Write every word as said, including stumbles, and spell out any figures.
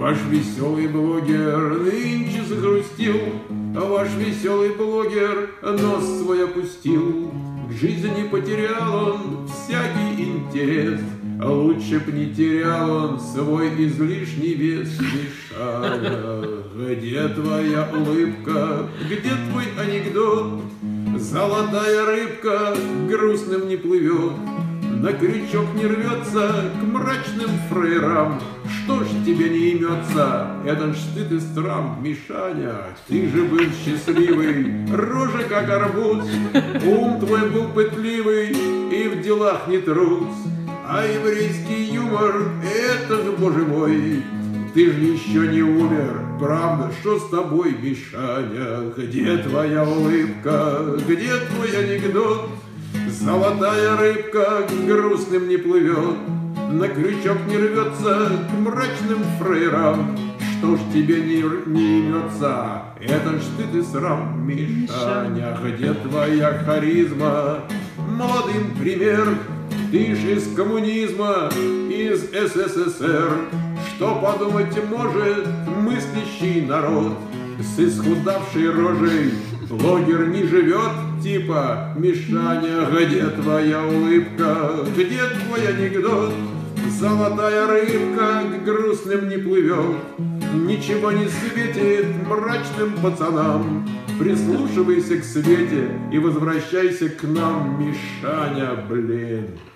Ваш веселый блогер нынче загрустил, ваш веселый блогер нос свой опустил. В жизни потерял он всякий интерес, а лучше б не терял он свой излишний вес. Мишаня, где твоя улыбка, где твой анекдот? Золотая рыбка грустным не плывет, на крючок не рвется к мрачным фраерам. Что ж тебе не имется, это ж стыд и срам. Мишаня, ты же был счастливый, рожа как арбуз, ум твой был пытливый и в делах не трус. А еврейский юмор, это ж, боже мой, ты же еще не умер, правда, что с тобой, Мишаня? Где твоя улыбка, где твой анекдот? Золотая рыбка грустным не плывет, на крючок не рвется к мрачным фраерам. Что ж тебе не, не имется, это ж ты, ты срам, Мишаня. Где твоя харизма, молодым пример? Ты ж из коммунизма, из СССР. Что подумать может мыслящий народ? С исхудавшей рожей блогер не живет, типа. Мишаня, где твоя улыбка, где твой анекдот? Золотая рыбка к грустным не плывет, ничего не светит мрачным пацанам. Прислушивайся к свете и возвращайся к нам, Мишаня, блин.